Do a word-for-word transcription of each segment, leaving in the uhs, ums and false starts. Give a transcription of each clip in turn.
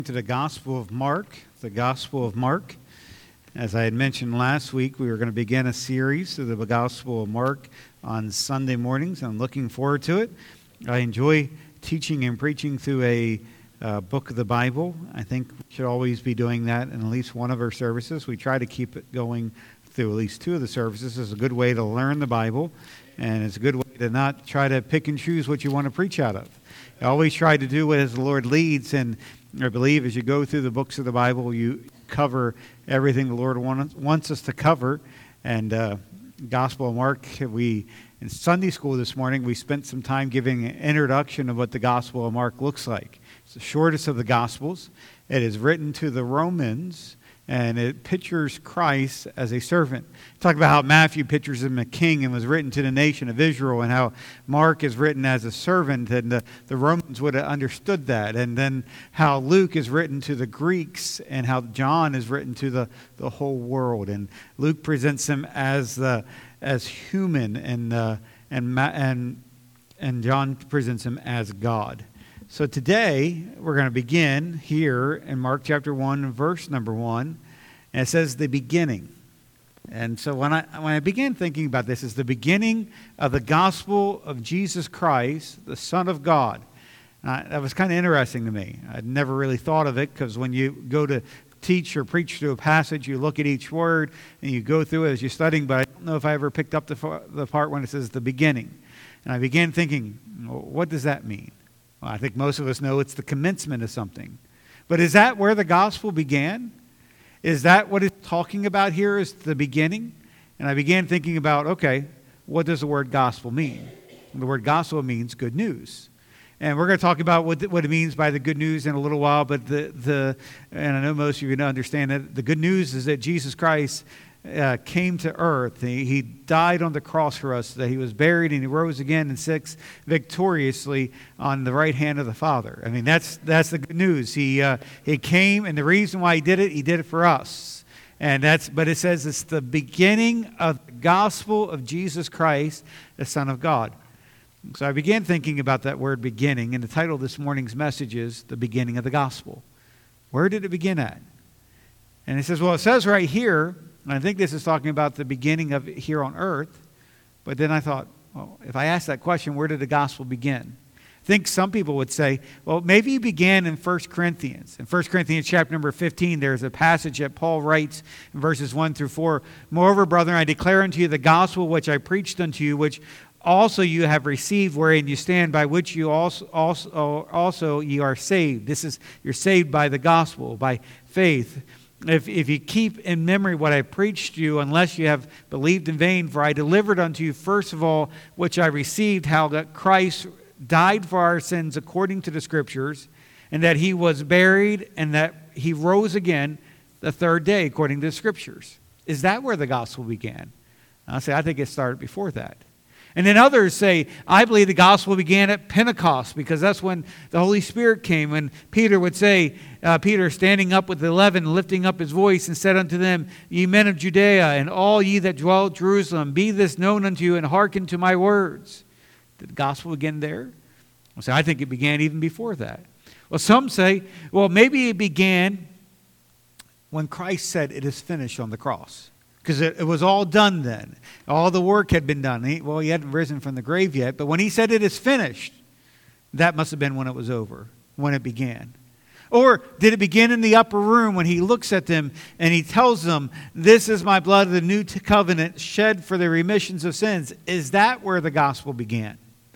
To the Gospel of Mark, the Gospel of Mark. As I had mentioned last week, we were going to begin a series of the Gospel of Mark on Sunday mornings. I'm looking forward to it. I enjoy teaching and preaching through a uh, book of the Bible. I think we should always be doing that in at least one of our services. We try to keep it going through at least two of the services. It's a good way to learn the Bible, and it's a good way to not try to pick and choose what you want to preach out of. I always try to do what as the Lord leads, and I believe as you go through the books of the Bible, you cover everything the Lord want, wants us to cover. And uh, Gospel of Mark, we in Sunday school this morning, we spent some time giving an introduction of what the Gospel of Mark looks like. It's the shortest of the Gospels. It is written to the Romans, and it pictures Christ as a servant. Talk about how Matthew pictures him a king and was written to the nation of Israel, and how Mark is written as a servant, and the, the Romans would have understood that. And then how Luke is written to the Greeks, and how John is written to the, the whole world. And Luke presents him as the as human, and uh, and and and John presents him as God. So today, we're going to begin here in Mark chapter one, verse number one. And it says the beginning. And so when I when I began thinking about this, it's the beginning of the gospel of Jesus Christ, the Son of God. Uh, that was kind of interesting to me. I'd never really thought of it, because when you go to teach or preach through a passage, you look at each word and you go through it as you're studying, but I don't know if I ever picked up the, the part when it says the beginning. And I began thinking, well, what does that mean? Well, I think most of us know it's the commencement of something. But is that where the gospel began? Is that what it's talking about here, is the beginning? And I began thinking about, okay, what does the word gospel mean? And the word gospel means good news. And we're going to talk about what, what it means by the good news in a little while. But the, the and I know most of you understand that the good news is that Jesus Christ Uh, came to earth. He, he died on the cross for us, that he was buried, and he rose again and sits victoriously on the right hand of the Father. I mean, that's that's the good news. He uh, he came, and the reason why he did it, he did it for us. And that's but it says it's the beginning of the gospel of Jesus Christ, the Son of God. So I began thinking about that word beginning, and the title of this morning's message is The Beginning of the Gospel. Where did it begin at? And it says, well, it says right here, and I think this is talking about the beginning of it here on earth. But then I thought, well, if I ask that question, where did the gospel begin? I think some people would say, well, maybe it began in First Corinthians. In First Corinthians chapter number fifteen, there's a passage that Paul writes in verses one through four. Moreover, brethren, I declare unto you the gospel which I preached unto you, which also you have received, wherein you stand, by which you also, also, also ye are saved. This is, you're saved by the gospel, by faith. If if you keep in memory what I preached to you, unless you have believed in vain, for I delivered unto you first of all which I received, how that Christ died for our sins according to the Scriptures, and that he was buried, and that he rose again the third day according to the Scriptures. Is that where the gospel began? I'll say, I think it started before that. And then others say, I believe the gospel began at Pentecost, because that's when the Holy Spirit came. And Peter would say, uh, Peter standing up with the eleven, lifting up his voice, and said unto them, Ye men of Judea, and all ye that dwell at Jerusalem, be this known unto you, and hearken to my words. Did the gospel begin there? Well, so I think it began even before that. Well, some say, well, maybe it began when Christ said, it is finished on the cross. Because it, it was all done then. All the work had been done. He, well, he hadn't risen from the grave yet. But when he said it is finished, that must have been when it was over, when it began. Or did it begin in the upper room when he looks at them and he tells them, this is my blood of the new covenant shed for the remissions of sins. Is that where the gospel began?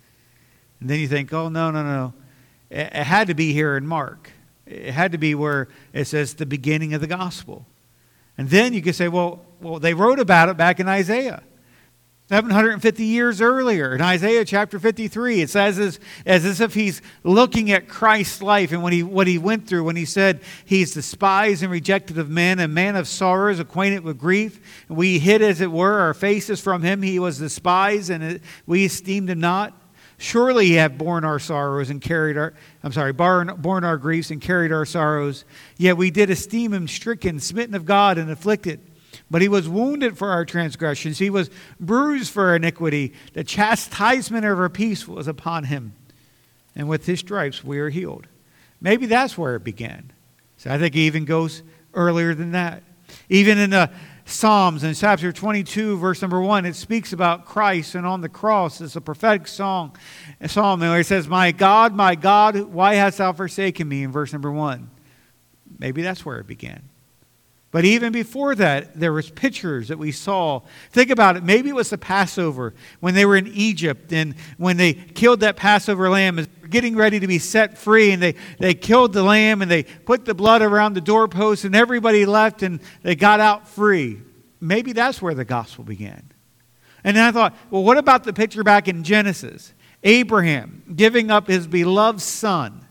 And then you think, oh, no, no, no. It, it had to be here in Mark. It had to be where it says the beginning of the gospel. And then you could say, well, well, they wrote about it back in Isaiah. seven hundred fifty years earlier, in Isaiah chapter fifty-three, it says as, as if he's looking at Christ's life and what he, what he went through when he said, he's despised and rejected of men, a man of sorrows, acquainted with grief. We hid, as it were, our faces from him. He was despised, and we esteemed him not. Surely he hath borne our sorrows and carried our, I'm sorry, borne, borne our griefs and carried our sorrows. Yet we did esteem him stricken, smitten of God, and afflicted. But he was wounded for our transgressions. He was bruised for our iniquity. The chastisement of our peace was upon him. And with his stripes we are healed. Maybe that's where it began. So I think it even goes earlier than that. Even in the Psalms, in chapter twenty-two, verse number one, it speaks about Christ and on the cross. It's a prophetic song, a psalm where it says, "My God, my God, why hast thou forsaken me?" in verse number one. Maybe that's where it began. But even before that, there was pictures that we saw. Think about it. Maybe it was the Passover when they were in Egypt and when they killed that Passover lamb, as they were getting ready to be set free, and they, they killed the lamb and they put the blood around the doorpost and everybody left and they got out free. Maybe that's where the gospel began. And then I thought, well, what about the picture back in Genesis? Abraham giving up his beloved son.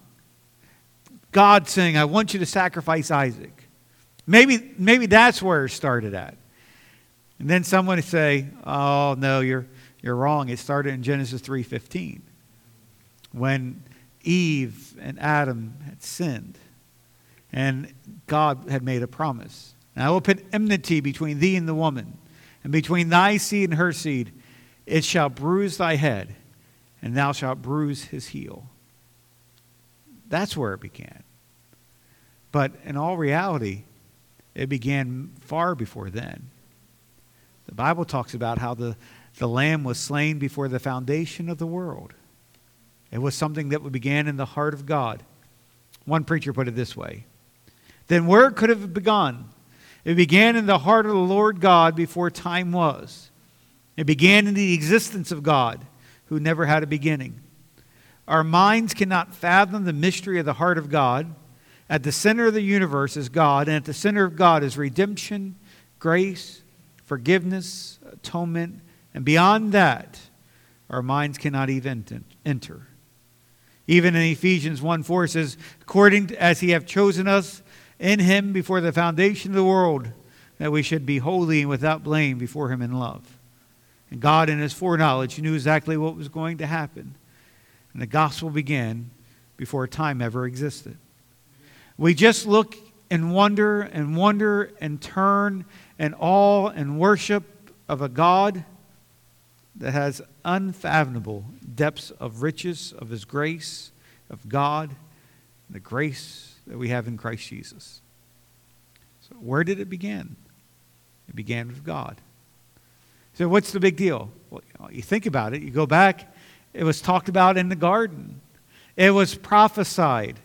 God saying, "I want you to sacrifice Isaac." Maybe, maybe that's where it started at. And then someone would say, "Oh, no, you're, you're wrong. It started in Genesis three fifteen. When Eve and Adam had sinned. And God had made a promise. "And I will put enmity between thee and the woman, and between thy seed and her seed. It shall bruise thy head, and thou shalt bruise his heel." That's where it began. But in all reality, it began far before then. The Bible talks about how the, the lamb was slain before the foundation of the world. It was something that began in the heart of God. One preacher put it this way: "Then where could it have begun? It began in the heart of the Lord God before time was. It began in the existence of God, who never had a beginning." Our minds cannot fathom the mystery of the heart of God. At the center of the universe is God, and at the center of God is redemption, grace, forgiveness, atonement, and beyond that, our minds cannot even enter. Even in Ephesians one four, it says, "According to, as he hath chosen us in him before the foundation of the world, that we should be holy and without blame before him in love." And God, in his foreknowledge, knew exactly what was going to happen. And the gospel began before time ever existed. We just look and wonder and wonder and turn and awe and worship of a God that has unfathomable depths of riches of his grace, of God, the grace that we have in Christ Jesus. So where did it begin? It began with God. So what's the big deal? Well, you know, you think about it, you go back, it was talked about in the garden. It was prophesied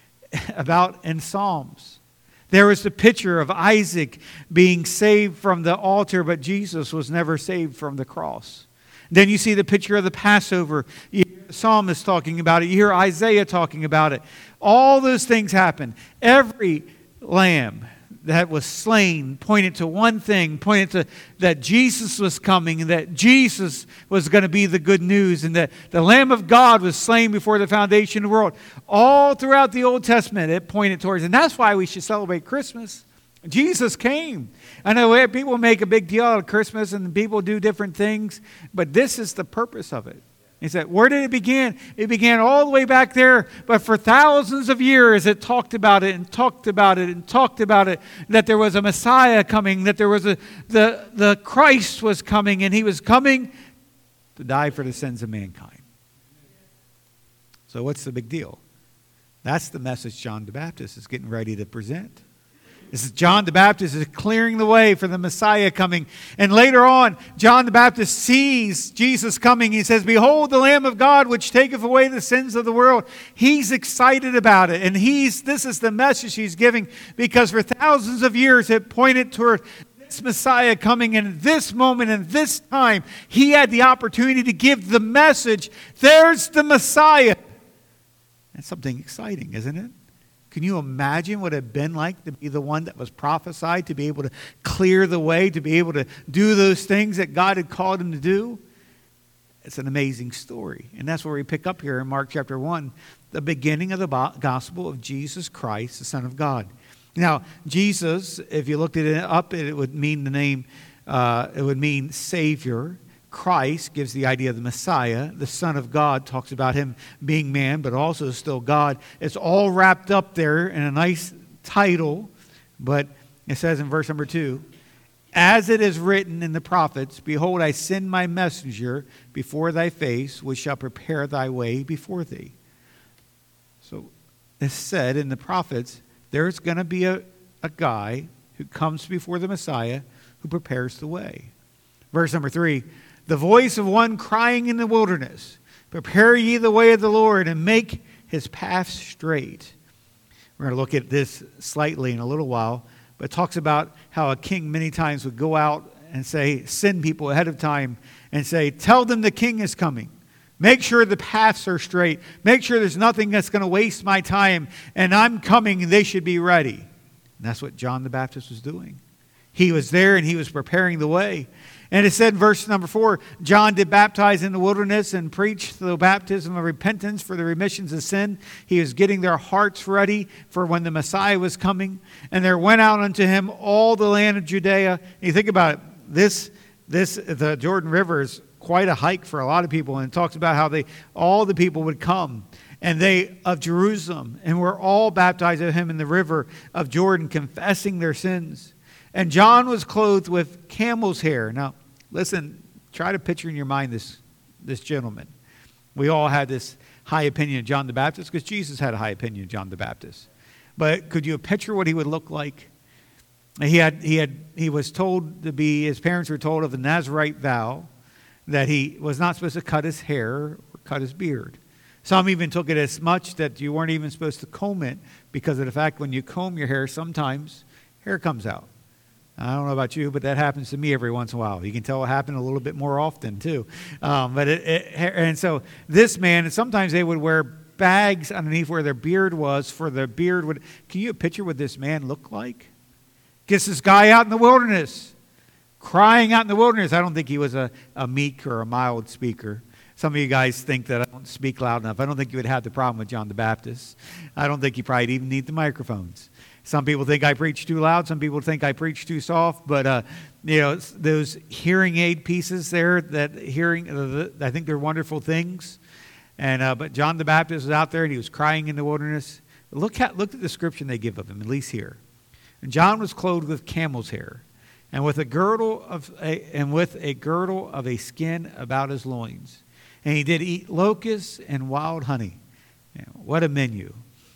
about in Psalms. There was the picture of Isaac being saved from the altar, but Jesus was never saved from the cross. Then you see the picture of the Passover. You hear the psalmist talking about it. You hear Isaiah talking about it. All those things happened. Every lamb that was slain pointed to one thing, pointed to that Jesus was coming and that Jesus was going to be the good news and that the Lamb of God was slain before the foundation of the world. All throughout the Old Testament, it pointed towards, and that's why we should celebrate Christmas. Jesus came. I know people make a big deal out of Christmas and people do different things, but this is the purpose of it. He said, where did it begin? It began all the way back there, but for thousands of years it talked about it and talked about it and talked about it, that there was a Messiah coming, that there was a, the, the Christ was coming, and he was coming to die for the sins of mankind. So what's the big deal? That's the message John the Baptist is getting ready to present. This is John the Baptist is clearing the way for the Messiah coming. And later on, John the Baptist sees Jesus coming. He says, behold the Lamb of God, which taketh away the sins of the world. He's excited about it. And he's this is the message he's giving, because for thousands of years it pointed toward this Messiah coming. And at this moment and this time, he had the opportunity to give the message. There's the Messiah. That's something exciting, isn't it? Can you imagine what it had been like to be the one that was prophesied, to be able to clear the way, to be able to do those things that God had called him to do? It's an amazing story. And that's where we pick up here in Mark chapter one, the beginning of the gospel of Jesus Christ, the Son of God. Now, Jesus, if you looked it up, it would mean the name, uh, it would mean Savior. Christ gives the idea of the Messiah. The Son of God talks about him being man, but also still God. It's all wrapped up there in a nice title, but it says in verse number two, as it is written in the prophets, behold, I send my messenger before thy face, which shall prepare thy way before thee. So it's said in the prophets there's going to be a, a guy who comes before the Messiah who prepares the way. Verse number three, the voice of one crying in the wilderness, prepare ye the way of the Lord and make his path straight. We're going to look at this slightly in a little while, but it talks about how a king many times would go out and say, send people ahead of time and say, tell them the king is coming. Make sure the paths are straight. Make sure there's nothing that's going to waste my time. And I'm coming and they should be ready. And that's what John the Baptist was doing. He was there and he was preparing the way. And it said in verse number four, John did baptize in the wilderness and preach the baptism of repentance for the remissions of sin. He was getting their hearts ready for when the Messiah was coming. And there went out unto him all the land of Judea. And you think about it, this, this, the Jordan River is quite a hike for a lot of people, and it talks about how they all the people would come and they of Jerusalem and were all baptized of him in the river of Jordan, confessing their sins. And John was clothed with camel's hair. Now, listen, try to picture in your mind this this gentleman. We all had this high opinion of John the Baptist because Jesus had a high opinion of John the Baptist. But could you picture what he would look like? He had he had he was told to be, his parents were told of the Nazirite vow, that he was not supposed to cut his hair or cut his beard. Some even took it as much that you weren't even supposed to comb it because of the fact when you comb your hair, sometimes hair comes out. I don't know about you, but that happens to me every once in a while. You can tell it happened a little bit more often too. Um, but it, it, and so this man, and sometimes they would wear bags underneath where their beard was for the beard. Would, can you picture what this man looked like? Gets this guy out in the wilderness. Crying out in the wilderness. I don't think he was a, a meek or a mild speaker. Some of you guys think that I don't speak loud enough. I don't think you would have the problem with John the Baptist. I don't think you probably even need the microphones. Some people think I preach too loud. Some people think I preach too soft. But, uh, you know, those hearing aid pieces there, that hearing, uh, I think they're wonderful things. And uh, But John the Baptist was out there and he was crying in the wilderness. Look at, look at the description they give of him, at least here. And John was clothed with camel's hair, and with a girdle of a, and with a girdle of a skin about his loins. And he did eat locusts and wild honey. You know, what a menu.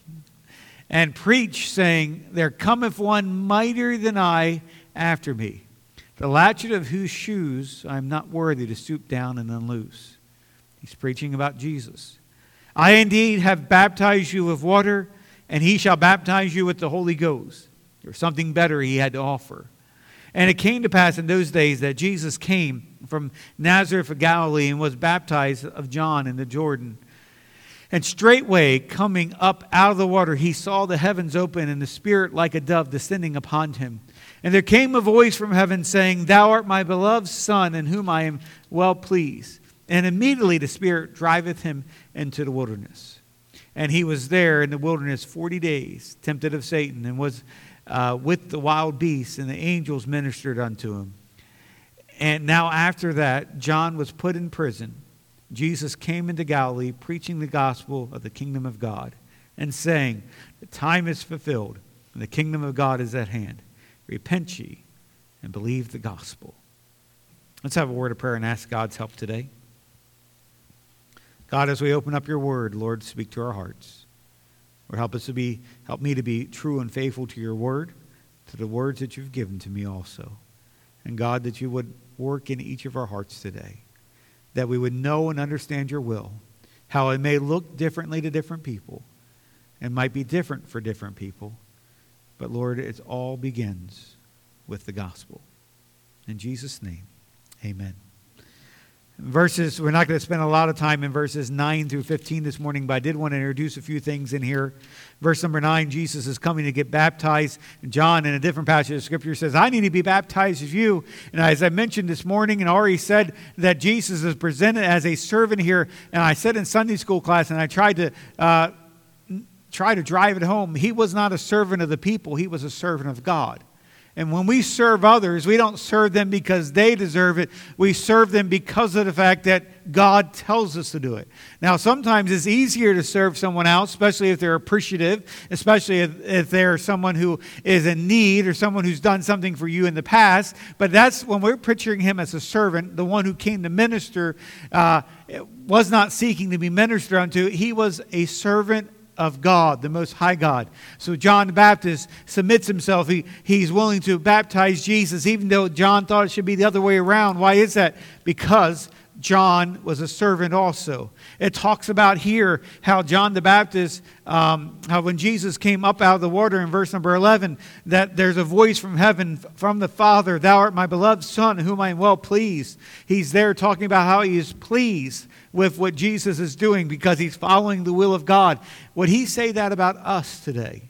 And preach, saying, there cometh one mightier than I after me, the latchet of whose shoes I am not worthy to stoop down and unloose. He's preaching about Jesus. I indeed have baptized you with water, and he shall baptize you with the Holy Ghost. There's something better he had to offer. And it came to pass in those days that Jesus came from Nazareth of Galilee and was baptized of John in the Jordan. And straightway coming up out of the water, he saw the heavens open and the Spirit like a dove descending upon him. And there came a voice from heaven saying, Thou art my beloved Son, in whom I am well pleased. And immediately the Spirit driveth him into the wilderness. And he was there in the wilderness forty days, tempted of Satan, and was Uh, with the wild beasts, and the angels ministered unto him. And now after that, John was put in prison. Jesus came into Galilee, preaching the gospel of the kingdom of God, and saying, the time is fulfilled, and the kingdom of God is at hand. Repent ye, and believe the gospel. Let's have a word of prayer and ask God's help today. God, as we open up your word, Lord, speak to our hearts. Lord, help us to be, help me to be true and faithful to your word, to the words that you've given to me also. And God, that you would work in each of our hearts today, that we would know and understand your will, how it may look differently to different people and might be different for different people. But Lord, it all begins with the gospel. In Jesus' name, amen. Verses, we're not going to spend a lot of time in verses nine through fifteen this morning, but I did want to introduce a few things in here. Verse number nine, Jesus is coming to get baptized. John, in a different passage of Scripture, says, I need to be baptized as you. And as I mentioned this morning and already said that Jesus is presented as a servant here, and I said in Sunday school class, and I tried to uh, try to drive it home, he was not a servant of the people, he was a servant of God. And when we serve others, we don't serve them because they deserve it. We serve them because of the fact that God tells us to do it. Now, sometimes it's easier to serve someone else, especially if they're appreciative, especially if, if they're someone who is in need or someone who's done something for you in the past. But that's when we're picturing him as a servant, the one who came to minister, uh, was not seeking to be ministered unto. He was a servant of God, the Most High God. So John the Baptist submits himself. He, he's willing to baptize Jesus, even though John thought it should be the other way around. Why is that? Because John was a servant also. It talks about here how John the Baptist, um, how when Jesus came up out of the water in verse number eleven, that there's a voice from heaven, from the Father, "Thou art my beloved Son, in whom I am well pleased." He's there talking about how he is pleased with what Jesus is doing because he's following the will of God. Would he say that about us today?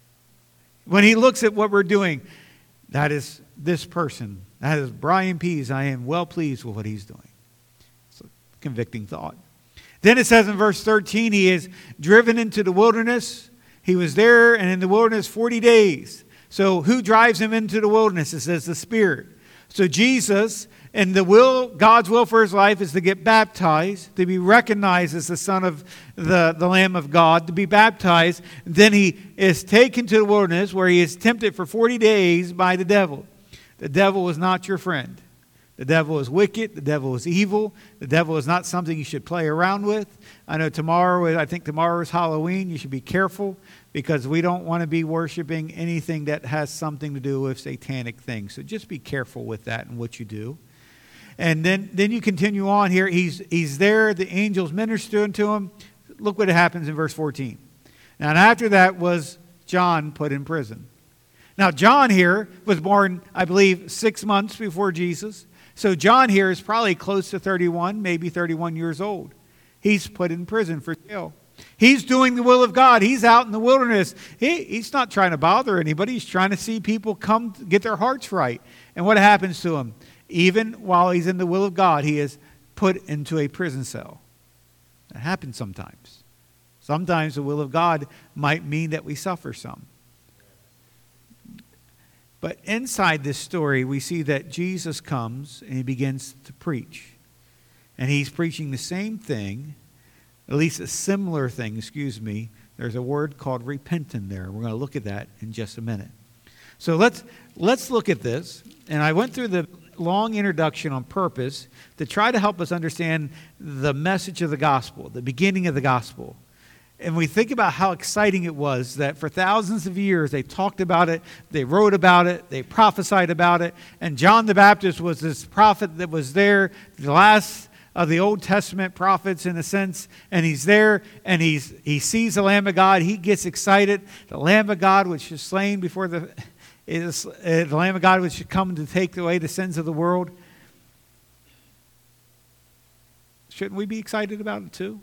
When he looks at what we're doing, that is this person, that is Brian Pease, I am well pleased with what he's doing. Convicting thought. Then it says in verse thirteen, he is driven into the wilderness. He was there and in the wilderness forty days. So who drives him into the wilderness? It says the Spirit. So Jesus, and the will, God's will for his life is to get baptized, to be recognized as the Son of the, the Lamb of God, to be baptized. Then he is taken to the wilderness where he is tempted for forty days by the devil. The devil is not your friend. The devil is wicked. The devil is evil. The devil is not something you should play around with. I know tomorrow, I think tomorrow is Halloween. You should be careful because we don't want to be worshiping anything that has something to do with satanic things. So just be careful with that and what you do. And then, then you continue on here. He's, he's there. The angels minister to him. Look what happens in verse fourteen. Now, and after that was John put in prison. Now, John here was born, I believe, six months before Jesus. So John here is probably close to thirty-one, maybe thirty-one years old. He's put in prison for jail. He's doing the will of God. He's out in the wilderness. He, he's not trying to bother anybody. He's trying to see people come get their hearts right. And what happens to him? Even while he's in the will of God, he is put into a prison cell. That happens sometimes. Sometimes the will of God might mean that we suffer some. But inside this story, we see that Jesus comes and he begins to preach. And he's preaching the same thing, at least a similar thing, excuse me. There's a word called repent in there. We're going to look at that in just a minute. So let's, let's look at this. And I went through the long introduction on purpose to try to help us understand the message of the gospel, the beginning of the gospel. And we think about how exciting it was that for thousands of years they talked about it, they wrote about it, they prophesied about it. And John the Baptist was this prophet that was there, the last of the Old Testament prophets in a sense. And he's there and he's he sees the Lamb of God. He gets excited. The Lamb of God which is slain before the, is, uh, the Lamb of God which should come to take away the sins of the world. Shouldn't we be excited about it too?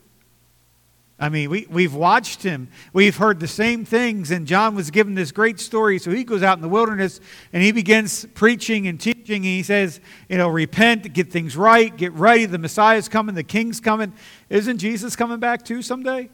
I mean, we, we've watched him. We've heard the same things. And John was given this great story. So he goes out in the wilderness and he begins preaching and teaching. And he says, you know, repent, get things right, get ready. The Messiah's coming. The King's coming. Isn't Jesus coming back too someday?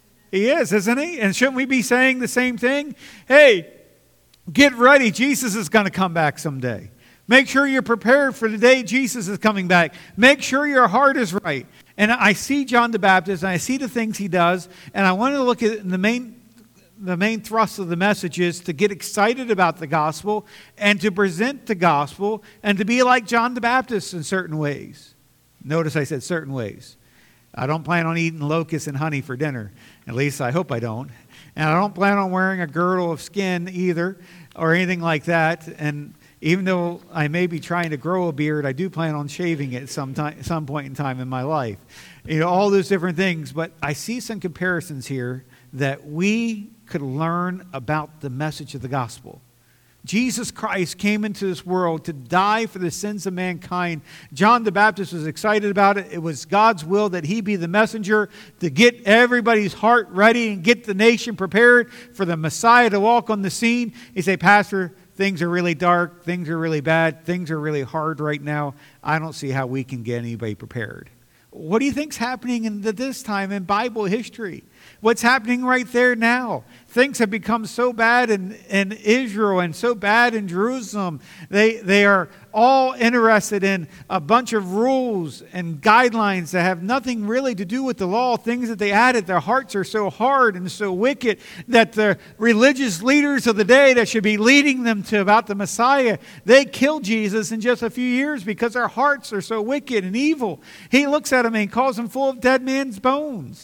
He is, isn't he? And shouldn't we be saying the same thing? Hey, get ready. Jesus is going to come back someday. Make sure you're prepared for the day Jesus is coming back. Make sure your heart is right. And I see John the Baptist, and I see the things he does, and I want to look at the main, the main thrust of the message is to get excited about the gospel and to present the gospel and to be like John the Baptist in certain ways. Notice I said certain ways. I don't plan on eating locusts and honey for dinner. At least I hope I don't. And I don't plan on wearing a girdle of skin either or anything like that. And even though I may be trying to grow a beard, I do plan on shaving it some time, some point in time in my life. You know, all those different things. But I see some comparisons here that we could learn about the message of the gospel. Jesus Christ came into this world to die for the sins of mankind. John the Baptist was excited about it. It was God's will that he be the messenger to get everybody's heart ready and get the nation prepared for the Messiah to walk on the scene. You say, Pastor, things are really dark, things are really bad, things are really hard right now. I don't see how we can get anybody prepared. What do you think's happening in this time in Bible history? What's happening right there now? Things have become so bad in, in Israel and so bad in Jerusalem. They, they are all interested in a bunch of rules and guidelines that have nothing really to do with the law, things that they added. Their hearts are so hard and so wicked that the religious leaders of the day that should be leading them to about the Messiah, they killed Jesus in just a few years because their hearts are so wicked and evil. He looks at them and calls them full of dead man's bones.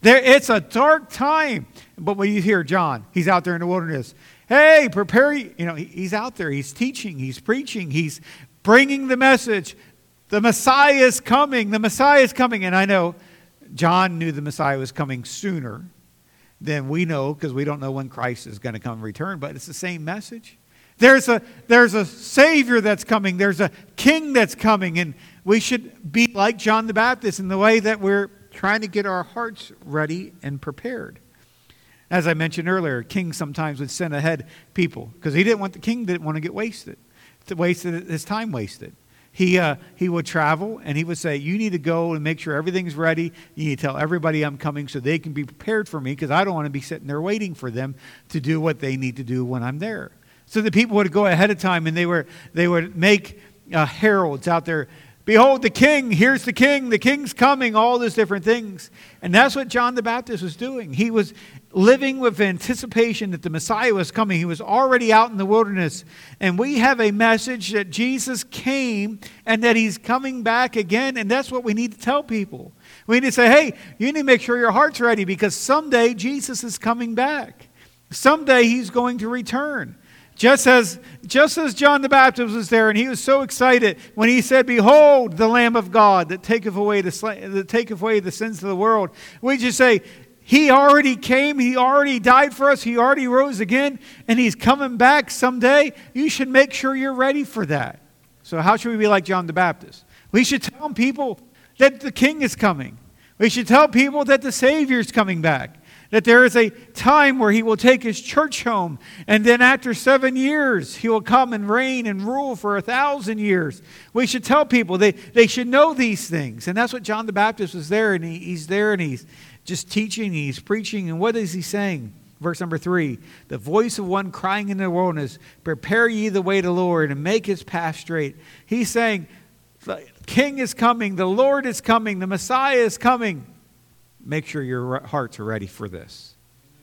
There, it's a dark time. But when you hear John, he's out there in the wilderness. Hey, prepare, you know, he's out there. He's teaching. He's preaching. He's bringing the message. The Messiah is coming. The Messiah is coming. And I know John knew the Messiah was coming sooner than we know, because we don't know when Christ is going to come and return. But it's the same message. There's a, there's a Savior that's coming. There's a King that's coming. And we should be like John the Baptist in the way that we're trying to get our hearts ready and prepared. As I mentioned earlier, King sometimes would send ahead people because he didn't want the king didn't want to get wasted, to wasted his time wasted. He uh, he would travel and he would say, "You need to go and make sure everything's ready. You need to tell everybody I'm coming so they can be prepared for me, because I don't want to be sitting there waiting for them to do what they need to do when I'm there." So the people would go ahead of time and they were they would make uh, heralds out there. Behold the king, here's the king, the king's coming, all those different things. And that's what John the Baptist was doing. He was living with anticipation that the Messiah was coming. He was already out in the wilderness. And we have a message that Jesus came and that he's coming back again. And that's what we need to tell people. We need to say, hey, you need to make sure your heart's ready, because someday Jesus is coming back. Someday he's going to return. Just as, just as John the Baptist was there, and he was so excited when he said, "Behold, the Lamb of God that taketh away the that taketh away the sins of the world." We just say, he already came, he already died for us, he already rose again, and he's coming back someday. You should make sure you're ready for that. So how should we be like John the Baptist? We should tell people that the King is coming. We should tell people that the Savior is coming back. That there is a time where he will take his church home, and then after seven years, he will come and reign and rule for a thousand years. We should tell people they, they should know these things. And that's what John the Baptist was there, and he, he's there and he's just teaching, he's preaching. And what is he saying? Verse number three, the voice of one crying in the wilderness, "Prepare ye the way to the Lord, and make his path straight." He's saying, the King is coming, the Lord is coming, the Messiah is coming. Make sure your hearts are ready for this.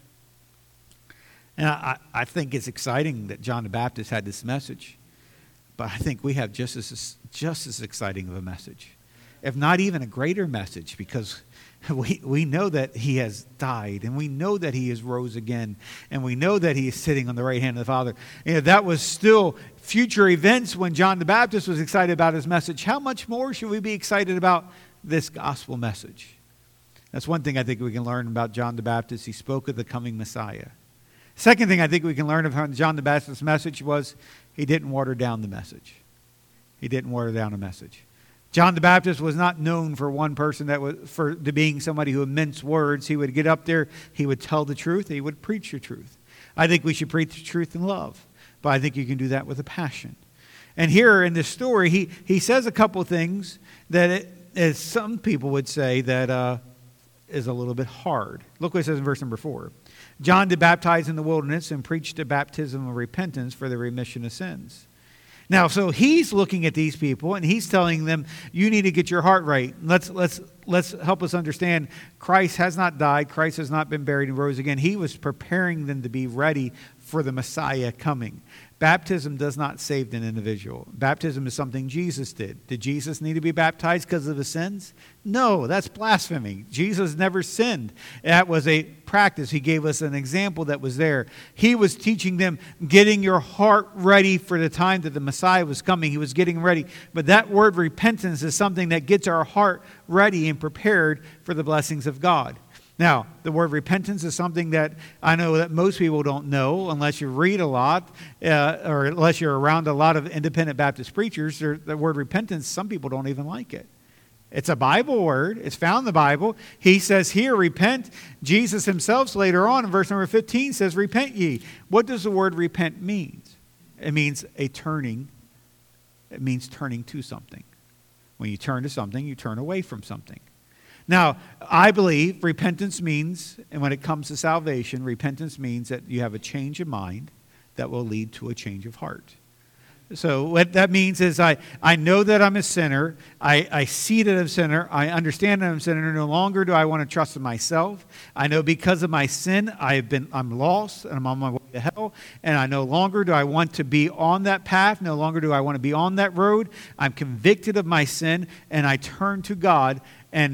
And I, I think it's exciting that John the Baptist had this message. But I think we have just as, just as exciting of a message, if not even a greater message, because we, we know that he has died, and we know that he has rose again, and we know that he is sitting on the right hand of the Father. You know, that was still future events when John the Baptist was excited about his message. How much more should we be excited about this gospel message? That's one thing I think we can learn about John the Baptist. He spoke of the coming Messiah. Second thing I think we can learn of John the Baptist's message was he didn't water down the message. He didn't water down the message. John the Baptist was not known for one person that was for to being somebody who would mince words. He would get up there, he would tell the truth, he would preach the truth. I think we should preach the truth in love, but I think you can do that with a passion. And here in this story, he, he says a couple things that, it, as some people would say, that uh, is a little bit hard. Look what it says in verse number four. John did baptize in the wilderness and preached a baptism of repentance for the remission of sins. Now, so he's looking at these people and he's telling them, you need to get your heart right. Let's let's let's help us understand Christ has not died. Christ has not been buried and rose again. He was preparing them to be ready for the Messiah coming. Baptism does not save an individual. Baptism is something Jesus did. Did Jesus need to be baptized because of his sins? No, that's blasphemy. Jesus never sinned. That was a practice. He gave us an example that was there. He was teaching them getting your heart ready for the time that the Messiah was coming. He was getting ready. But that word repentance is something that gets our heart ready and prepared for the blessings of God. Now, the word repentance is something that I know that most people don't know unless you read a lot uh, or unless you're around a lot of independent Baptist preachers. The word repentance, some people don't even like it. It's a Bible word. It's found in the Bible. He says here, repent. Jesus himself later on in verse number fifteen says, repent ye. What does the word repent mean? It means a turning. It means turning to something. When you turn to something, you turn away from something. Now, I believe repentance means, and when it comes to salvation, repentance means that you have a change of mind that will lead to a change of heart. So what that means is I, I know that I'm a sinner. I, I see that I'm a sinner. I understand that I'm a sinner. No longer do I want to trust in myself. I know because of my sin, I've been, I'm lost and I'm on my way to hell. And I no longer do I want to be on that path. No longer do I want to be on that road. I'm convicted of my sin and I turn to God and I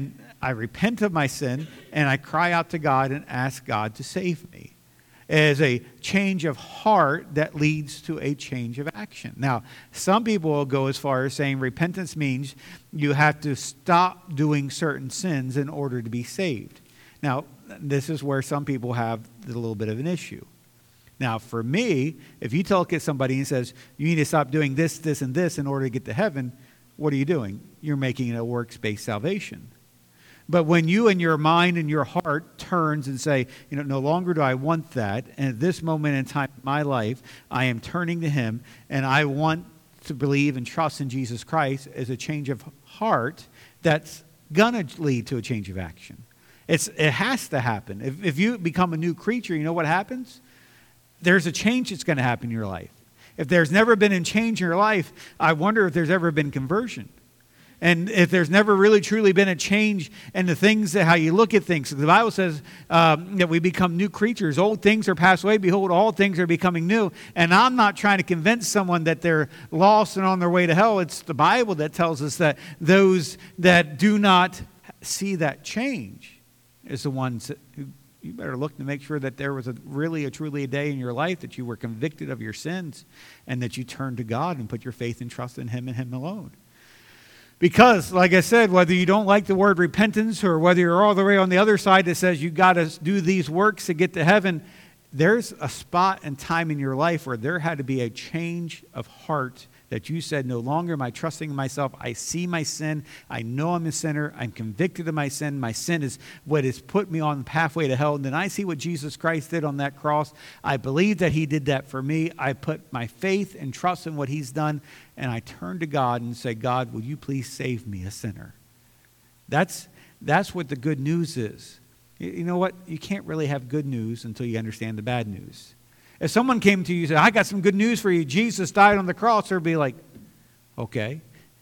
I repent of my sin, and I cry out to God and ask God to save me. It is a change of heart that leads to a change of action. Now, some people will go as far as saying repentance means you have to stop doing certain sins in order to be saved. Now, this is where some people have a little bit of an issue. Now, for me, if you tell somebody and says, you need to stop doing this, this, and this in order to get to heaven, what are you doing? You're making it a works-based salvation. But when you in your mind and your heart turns and say, you know, no longer do I want that, and at this moment in time in my life, I am turning to Him, and I want to believe and trust in Jesus Christ as a change of heart, that's going to lead to a change of action. It's, it has to happen. If, if you become a new creature, you know what happens? There's a change that's going to happen in your life. If there's never been a change in your life, I wonder if there's ever been conversion. And if there's never really truly been a change in the things, that how you look at things. The Bible says um, that we become new creatures. Old things are passed away. Behold, all things are becoming new. And I'm not trying to convince someone that they're lost and on their way to hell. It's the Bible that tells us that those that do not see that change is the ones that, who you better look to make sure that there was a really a truly a day in your life that you were convicted of your sins and that you turned to God and put your faith and trust in Him and Him alone. Because, like I said, whether you don't like the word repentance or whether you're all the way on the other side that says you got to do these works to get to heaven, there's a spot and time in your life where there had to be a change of heart that you said, no longer am I trusting in myself. I see my sin. I know I'm a sinner. I'm convicted of my sin. My sin is what has put me on the pathway to hell. And then I see what Jesus Christ did on that cross. I believe that He did that for me. I put my faith and trust in what He's done. And I turn to God and say, God, will you please save me, a sinner? That's, that's what the good news is. You know what? You can't really have good news until you understand the bad news. If someone came to you and said, I got some good news for you. Jesus died on the cross. They'd be like, okay.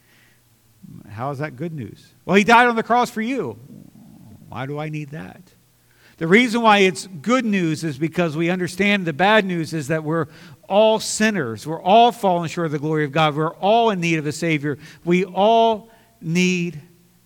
How is that good news? Well, He died on the cross for you. Why do I need that? The reason why it's good news is because we understand the bad news is that we're all sinners. We're all fallen short of the glory of God. We're all in need of a Savior. We all need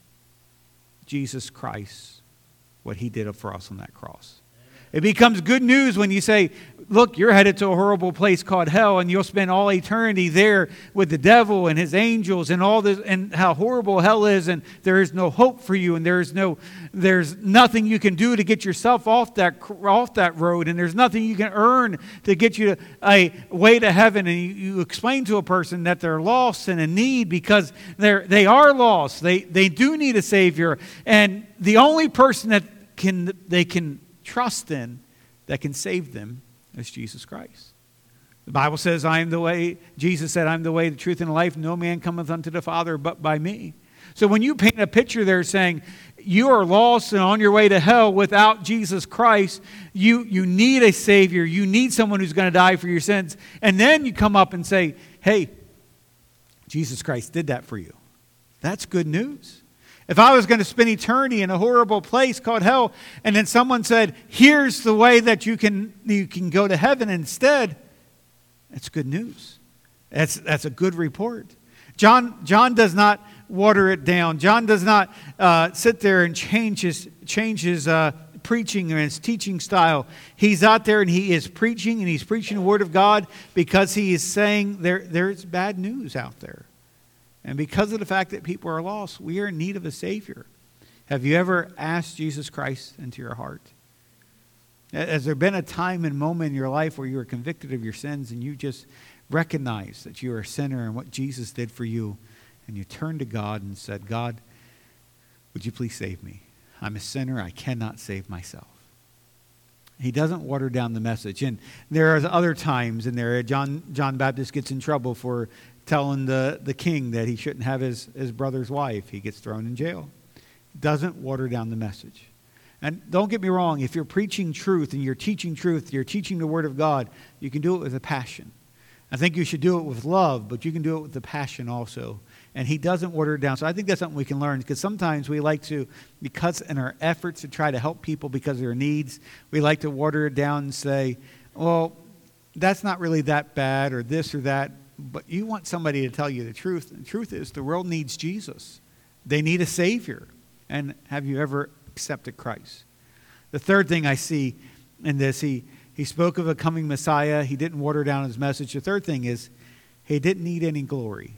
Jesus Christ, what He did for us on that cross. It becomes good news when you say, look, you're headed to a horrible place called hell, and you'll spend all eternity there with the devil and his angels and all this, and how horrible hell is, and there is no hope for you, and there's no, there's nothing you can do to get yourself off that off that road, and there's nothing you can earn to get you to a way to heaven. And you, you explain to a person that they're lost and in need because they're they are lost. They they do need a Savior, and the only person that can they can trust in that can save them is Jesus Christ. The Bible says, I am the way, Jesus said, I'm the way, the truth, and the life. No man cometh unto the Father but by me. So when you paint a picture there saying you are lost and on your way to hell without Jesus Christ, you, you need a Savior. You need someone who's going to die for your sins. And then you come up and say, hey, Jesus Christ did that for you. That's good news. If I was going to spend eternity in a horrible place called hell, and then someone said, here's the way that you can you can go to heaven instead, that's good news. That's, that's a good report. John, John does not water it down. John does not uh, sit there and change his, change his uh, preaching or his teaching style. He's out there and he is preaching, and he's preaching the Word of God because he is saying there there's bad news out there. And because of the fact that people are lost, we are in need of a Savior. Have you ever asked Jesus Christ into your heart? Has there been a time and moment in your life where you were convicted of your sins and you just recognized that you are a sinner and what Jesus did for you, and you turned to God and said, God, would you please save me? I'm a sinner. I cannot save myself. He doesn't water down the message. And there are other times in there, John, John Baptist gets in trouble for telling the, the king that he shouldn't have his, his brother's wife. He gets thrown in jail. Doesn't water down the message. And don't get me wrong, if you're preaching truth and you're teaching truth, you're teaching the Word of God, you can do it with a passion. I think you should do it with love, but you can do it with the passion also. And he doesn't water it down. So I think that's something we can learn, because sometimes we like to, because in our efforts to try to help people because of their needs, we like to water it down and say, well, that's not really that bad or this or that. But you want somebody to tell you the truth. The truth is the world needs Jesus. They need a Savior. And have you ever accepted Christ? The third thing I see in this, he, he spoke of a coming Messiah. He didn't water down his message. The third thing is he didn't need any glory.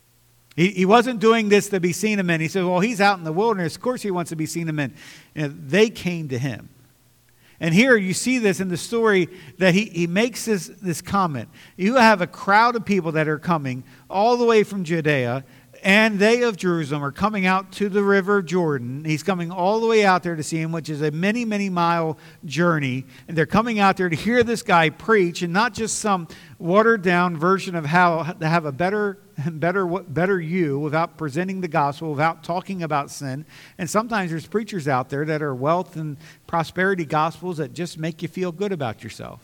He, he wasn't doing this to be seen of men. He said, well, he's out in the wilderness. Of course he wants to be seen of men. You know, they came to him. And here you see this in the story that he, he makes this, this comment. You have a crowd of people that are coming all the way from Judea, and they of Jerusalem are coming out to the river Jordan. He's coming all the way out there to see him, which is a many, many mile journey. And they're coming out there to hear this guy preach, and not just some watered down version of how to have a better, better, better you without presenting the gospel, without talking about sin. And sometimes there's preachers out there that are wealth and prosperity gospels that just make you feel good about yourself.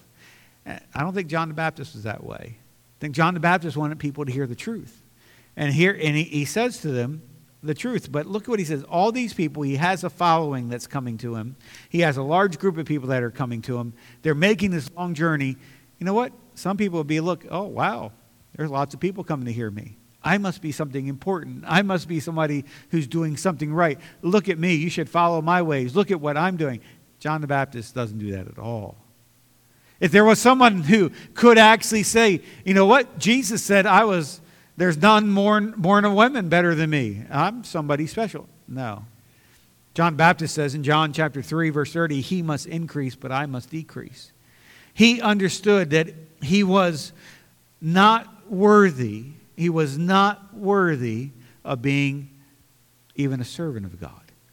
I don't think John the Baptist was that way. I think John the Baptist wanted people to hear the truth. And here, and he, he says to them the truth. But look at what he says. All these people, he has a following that's coming to him. He has a large group of people that are coming to him. They're making this long journey. You know what? Some people will be, look, oh, wow, there's lots of people coming to hear me. I must be something important. I must be somebody who's doing something right. Look at me. You should follow my ways. Look at what I'm doing. John the Baptist doesn't do that at all. If there was someone who could actually say, you know what? Jesus said I was... There's none born, born of women better than me. I'm somebody special. No. John Baptist says in John chapter three, verse thirty, he must increase, but I must decrease. He understood that he was not worthy. He was not worthy of being even a servant of God.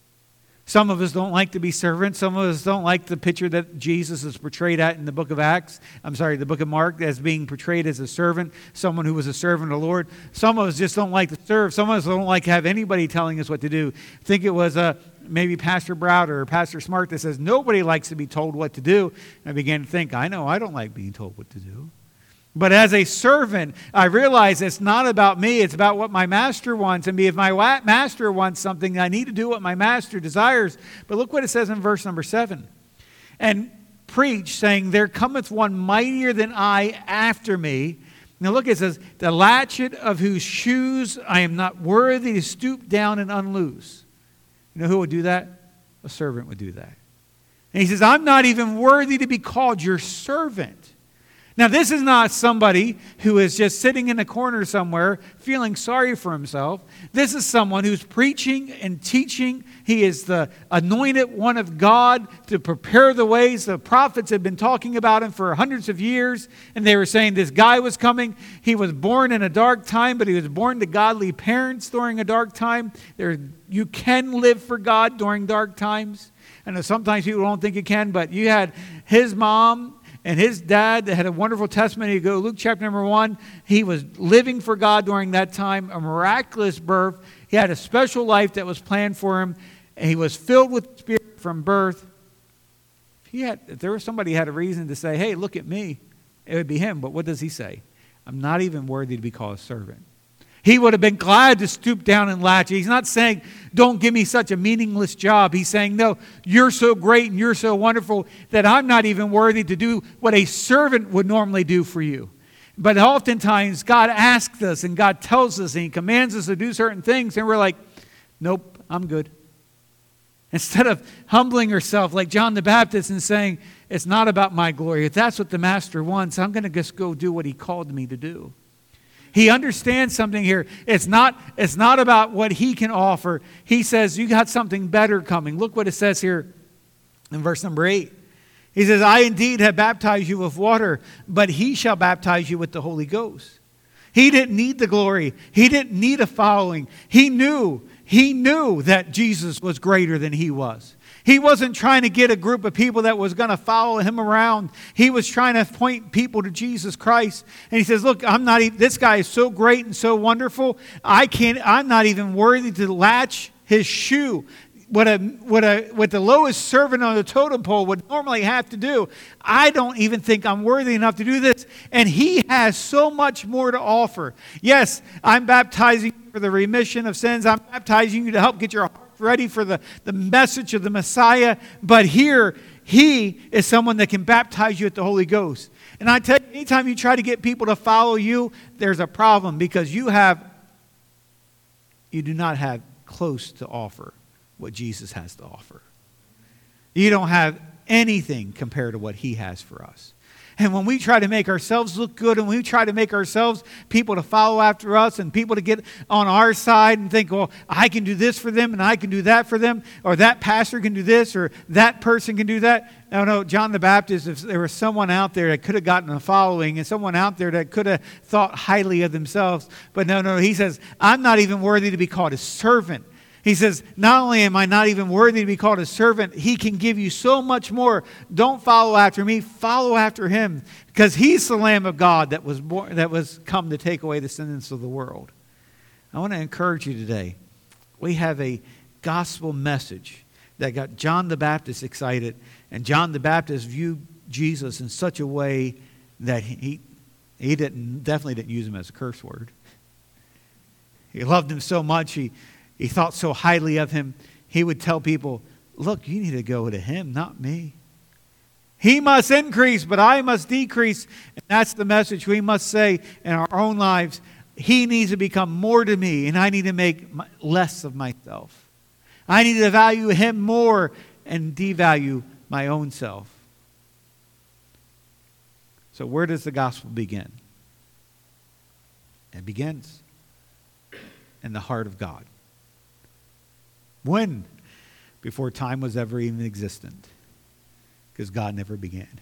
Some of us don't like to be servants. Some of us don't like the picture that Jesus is portrayed at in the book of Acts. I'm sorry, the book of Mark, as being portrayed as a servant, someone who was a servant of the Lord. Some of us just don't like to serve. Some of us don't like to have anybody telling us what to do. I think it was uh, maybe Pastor Browder or Pastor Smart that says, nobody likes to be told what to do. And I began to think, I know I don't like being told what to do. But as a servant, I realize it's not about me. It's about what my master wants. And if my master wants something, I need to do what my master desires. But look what it says in verse number seven. And preach, saying, there cometh one mightier than I after me. Now look, it says, the latchet of whose shoes I am not worthy to stoop down and unloose. You know who would do that? A servant would do that. And he says, I'm not even worthy to be called your servant. Now, this is not somebody who is just sitting in a corner somewhere feeling sorry for himself. This is someone who's preaching and teaching. He is the anointed one of God to prepare the ways. The prophets had been talking about him for hundreds of years, and they were saying this guy was coming. He was born in a dark time, but he was born to godly parents during a dark time. There, you can live for God during dark times. I know sometimes people don't think you can, but you had his mom and his dad that had a wonderful testimony. You go Luke chapter number one. He was living for God during that time, a miraculous birth. He had a special life that was planned for him, and he was filled with Spirit from birth. If, he had, if there was somebody who had a reason to say, hey, look at me, it would be him. But what does he say? I'm not even worthy to be called a servant. He would have been glad to stoop down and latch. He's not saying, don't give me such a meaningless job. He's saying, no, you're so great and you're so wonderful that I'm not even worthy to do what a servant would normally do for you. But oftentimes, God asks us and God tells us and He commands us to do certain things, and we're like, nope, I'm good. Instead of humbling ourselves like John the Baptist and saying, it's not about my glory. If that's what the Master wants, I'm going to just go do what He called me to do. He understands something here. It's not, it's not about what he can offer. He says, you got something better coming. Look what it says here in verse number eight. He says, I indeed have baptized you with water, but he shall baptize you with the Holy Ghost. He didn't need the glory. He didn't need a following. He knew, he knew that Jesus was greater than he was. He wasn't trying to get a group of people that was going to follow him around. He was trying to point people to Jesus Christ. And he says, look, I'm not even, this guy is so great and so wonderful. I can't, I'm not even worthy to latch his shoe. What a, what a, what the lowest servant on the totem pole would normally have to do. I don't even think I'm worthy enough to do this. And he has so much more to offer. Yes, I'm baptizing you for the remission of sins. I'm baptizing you to help get your heart ready for the, the message of the Messiah. But here, he is someone that can baptize you with the Holy Ghost. And I tell you, anytime you try to get people to follow you, there's a problem, because you have, you do not have close to offer what Jesus has to offer. You don't have anything compared to what he has for us. And when we try to make ourselves look good, and we try to make ourselves people to follow after us and people to get on our side and think, well, I can do this for them and I can do that for them, or that pastor can do this or that person can do that. No, no, John the Baptist, if there was someone out there that could have gotten a following and someone out there that could have thought highly of themselves, but no, no, he says, I'm not even worthy to be called a servant. He says, not only am I not even worthy to be called a servant, he can give you so much more. Don't follow after me, follow after him, because he's the Lamb of God that was born, that was come to take away the sins of the world. I want to encourage you today. We have a gospel message that got John the Baptist excited, and John the Baptist viewed Jesus in such a way that he he didn't definitely didn't use him as a curse word. He loved him so much, he He thought so highly of him, he would tell people, look, you need to go to him, not me. He must increase, but I must decrease. And that's the message we must say in our own lives. He needs to become more to me, and I need to make less of myself. I need to value him more and devalue my own self. So where does the gospel begin? It begins in the heart of God. When? Before time was ever even existent. Because God never began.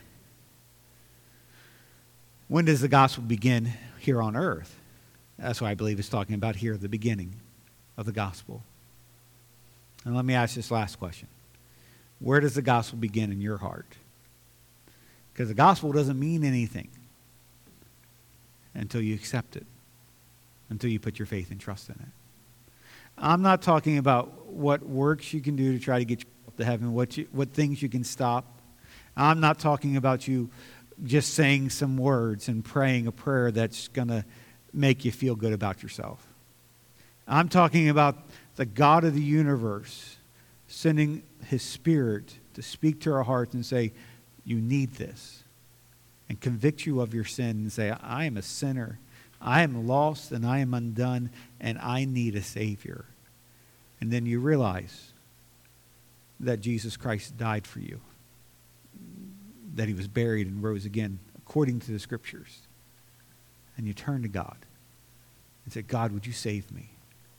When does the gospel begin? Here on earth. That's what I believe it's talking about here at the beginning of the gospel. And let me ask this last question. Where does the gospel begin in your heart? Because the gospel doesn't mean anything until you accept it. Until you put your faith and trust in it. I'm not talking about what works you can do to try to get you up to heaven, what you, what things you can stop. I'm not talking about you just saying some words and praying a prayer that's going to make you feel good about yourself. I'm talking about the God of the universe sending his Spirit to speak to our hearts and say, you need this. And convict you of your sin and say, I am a sinner. I am lost and I am undone and I need a Savior. And then you realize that Jesus Christ died for you. That he was buried and rose again according to the Scriptures. And you turn to God and say, God, would you save me?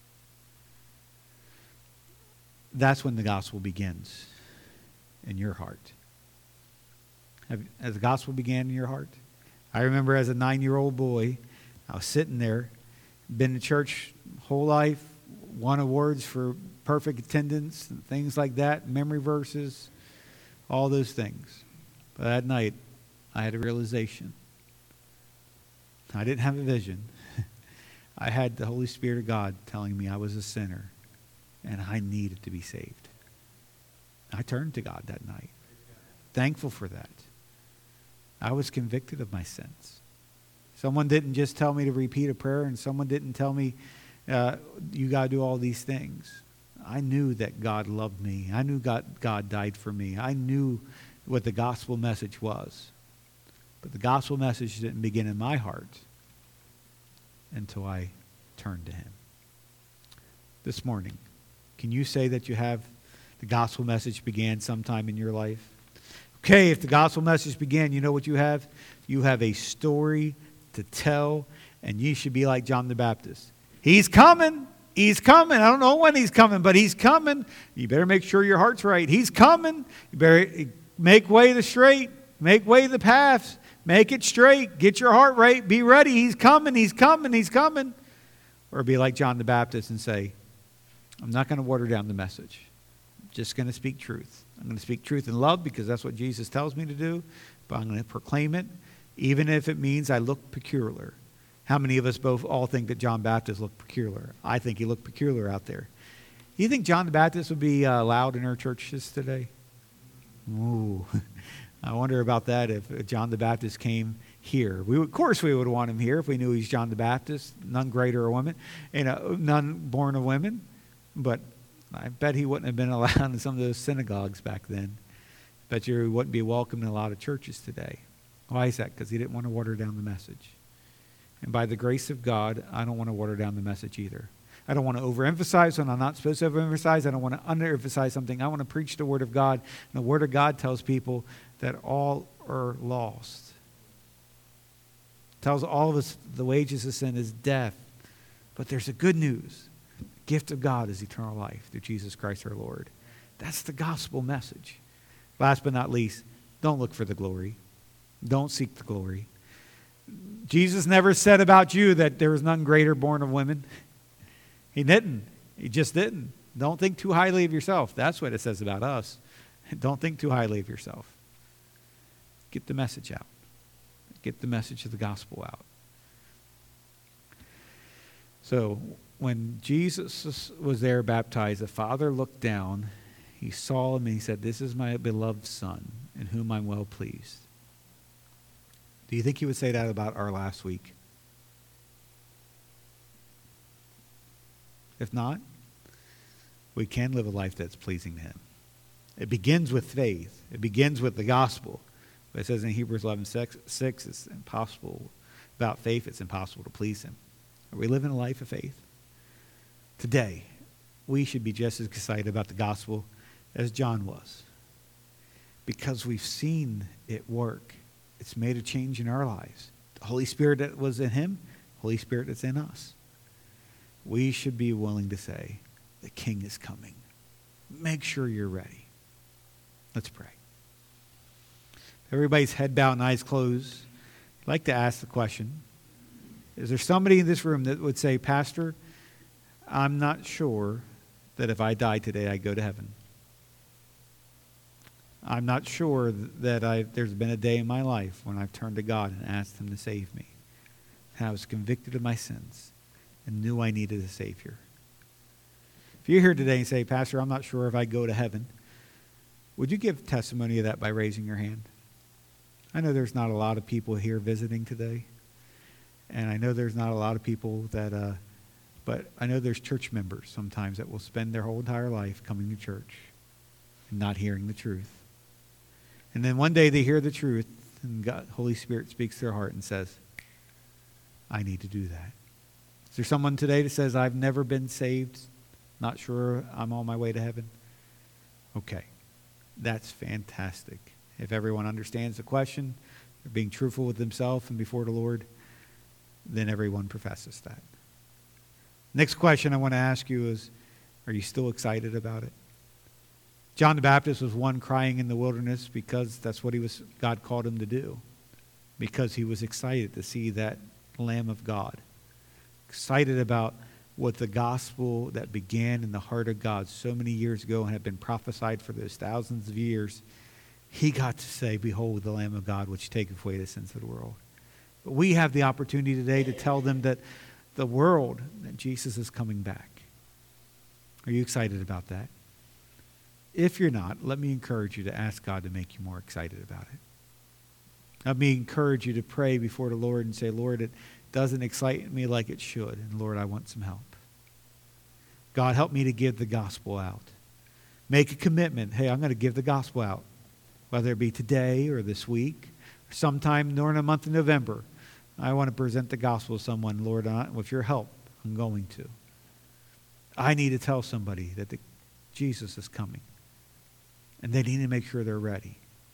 That's when the gospel begins in your heart. Have, has the gospel began in your heart? I remember as a nine-year-old boy, I was sitting there, been to church whole life, won awards for perfect attendance, and things like that, memory verses, all those things. But that night, I had a realization. I didn't have a vision. I had the Holy Spirit of God telling me I was a sinner and I needed to be saved. I turned to God that night. Thankful for that. I was convicted of my sins. Someone didn't just tell me to repeat a prayer, and someone didn't tell me, uh, you got to do all these things. I knew that God loved me. I knew God, God died for me. I knew what the gospel message was. But the gospel message didn't begin in my heart until I turned to him. This morning, can you say that you have the gospel message began sometime in your life? Okay, if the gospel message began, you know what you have? You have a story to tell, and you should be like John the Baptist. He's coming. He's coming. I don't know when he's coming, but he's coming. You better make sure your heart's right. He's coming. You better make way the straight. Make way the paths. Make it straight. Get your heart right. Be ready. He's coming. He's coming. He's coming. Or be like John the Baptist and say, I'm not going to water down the message. I'm just going to speak truth. I'm going to speak truth in love because that's what Jesus tells me to do. But I'm going to proclaim it, even if it means I look peculiar. How many of us both all think that John Baptist looked peculiar? I think he looked peculiar out there. Do you think John the Baptist would be uh, allowed in our churches today? Ooh, I wonder about that if John the Baptist came here. We would, of course we would want him here if we knew he's John the Baptist, none greater a woman, you know, none born of women. But I bet he wouldn't have been allowed in some of those synagogues back then. Bet you he wouldn't be welcome in a lot of churches today. Why is that? Because he didn't want to water down the message. And by the grace of God, I don't want to water down the message either. I don't want to overemphasize when I'm not supposed to overemphasize. I don't want to underemphasize something. I want to preach the Word of God. And the Word of God tells people that all are lost. It tells all of us the wages of sin is death. But there's a good news. The gift of God is eternal life through Jesus Christ our Lord. That's the gospel message. Last but not least, don't look for the glory. Don't seek the glory. Jesus never said about you that there was none greater born of women. He didn't. He just didn't. Don't think too highly of yourself. That's what it says about us. Don't think too highly of yourself. Get the message out. Get the message of the gospel out. So when Jesus was there baptized, the Father looked down. He saw him and he said, "This is my beloved Son, in whom I'm well pleased." Do you think he would say that about our last week? If not, we can live a life that's pleasing to him. It begins with faith. It begins with the gospel. But it says in Hebrews eleven six, it's impossible. Without faith, it's impossible to please him. Are we living a life of faith? Today, we should be just as excited about the gospel as John was. Because we've seen it work. It's made a change in our lives. The Holy Spirit that was in him, Holy Spirit that's in us. We should be willing to say, the King is coming. Make sure you're ready. Let's pray. Everybody's head bowed and eyes closed. I'd like to ask the question, is there somebody in this room that would say, "Pastor, I'm not sure that if I die today, I go to heaven. I'm not sure that I, there's been a day in my life when I've turned to God and asked him to save me. And I was convicted of my sins and knew I needed a Savior." If you're here today and say, "Pastor, I'm not sure if I go to heaven," would you give testimony of that by raising your hand? I know there's not a lot of people here visiting today. And I know there's not a lot of people that, uh, but I know there's church members sometimes that will spend their whole entire life coming to church and not hearing the truth. And then one day they hear the truth and God, Holy Spirit speaks to their heart and says, "I need to do that." Is there someone today that says, "I've never been saved, not sure I'm on my way to heaven"? Okay, that's fantastic. If everyone understands the question, they're being truthful with themselves and before the Lord, then everyone professes that. Next question I want to ask you is, are you still excited about it? John the Baptist was one crying in the wilderness because that's what he was. God called him to do. Because he was excited to see that Lamb of God. Excited about what the gospel that began in the heart of God so many years ago and had been prophesied for those thousands of years. He got to say, "Behold the Lamb of God, which taketh away the sins of the world." But we have the opportunity today to tell them that the world, that Jesus is coming back. Are you excited about that? If you're not, let me encourage you to ask God to make you more excited about it. Let me encourage you to pray before the Lord and say, "Lord, it doesn't excite me like it should. And Lord, I want some help. God, help me to give the gospel out." Make a commitment. Hey, I'm going to give the gospel out. Whether it be today or this week, or sometime during the month of November. I want to present the gospel to someone. Lord, with your help, I'm going to. I need to tell somebody that the, Jesus is coming. And they need to make sure they're ready.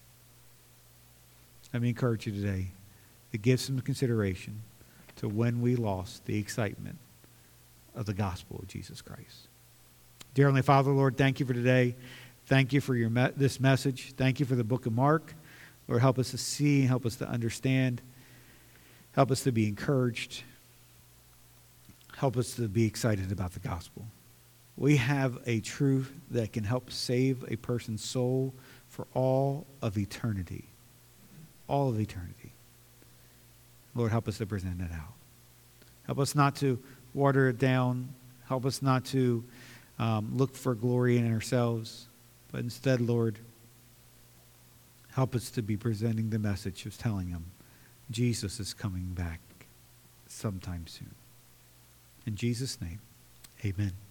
Let me encourage you today to give some consideration to when we lost the excitement of the gospel of Jesus Christ. Dear Heavenly Father, Lord, thank you for today. Thank you for your me- this message. Thank you for the book of Mark. Lord, help us to see, help us to understand. Help us to be encouraged. Help us to be excited about the gospel. We have a truth that can help save a person's soul for all of eternity. All of eternity. Lord, help us to present it out. Help us not to water it down. Help us not to um, look for glory in ourselves. But instead, Lord, help us to be presenting the message of telling them Jesus is coming back sometime soon. In Jesus' name, amen.